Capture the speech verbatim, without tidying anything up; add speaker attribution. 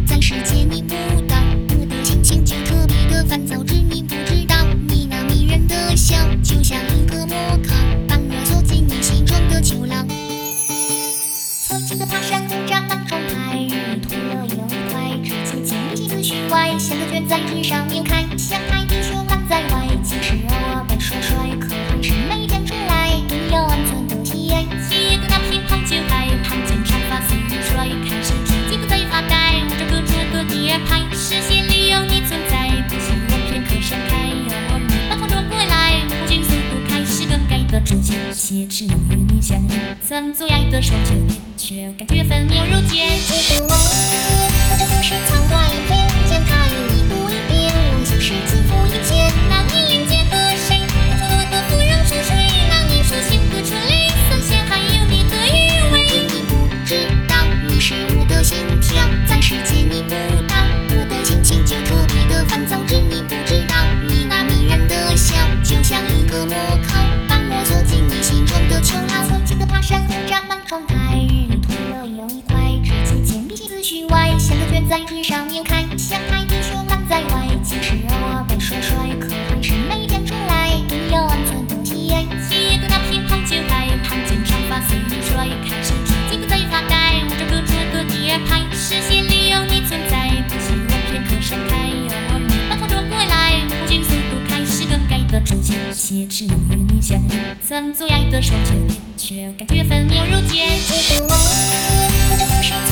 Speaker 1: 在世界你不到，我的心情就特别的烦躁，只你不知道，你那迷人的笑就像一个魔考，把我锁进你心中的囚牢。曾经的爬山虎扎满窗台，日里吐了又一块，只见见你几次虚外，像个卷在纸上面开，像海底熊含在外，其实我本帅帅，可还是没见出来，都有安全的体验。一个那乒乓球拍，盘肩长发似甩，看身体既不再发呆，我这个这个碟拍，视线里有你存在，不希望片刻闪开，有我你把头转过来，不仅速度开始更改的逐渐，写只能与你相遇，曾最爱的手就点，却感觉分秒如箭。其实我我这就是苍外天，见他与你不一变，我就是自负一切。那你眼界的谁，说我的芙蓉是谁？那你手心的春雷，三线还有你的余味。你不知道，你是我的心跳，在世界你不到，我的心情就特别的烦躁，只你不知道，你那迷人的笑就像一个魔考，把我锁进你心中的囚牢。曾经的爬山虎扎满窗台，日里吐了又一块，只见见你几次虚外，像个卷在纸上面开，像海底熊含在外，其实我本帅帅，可还是没见出来，都有安全的体验。一个那乒乓球拍，盘肩长发随意甩，看身体既不再发呆，我这个这个碟拍，视线里有你存在，不希望片刻闪开，有我你把头转过来，不仅速度开始更改的逐渐，写只能与你相遇，曾最爱的手就点，却感觉分秒如箭。其实我我这就是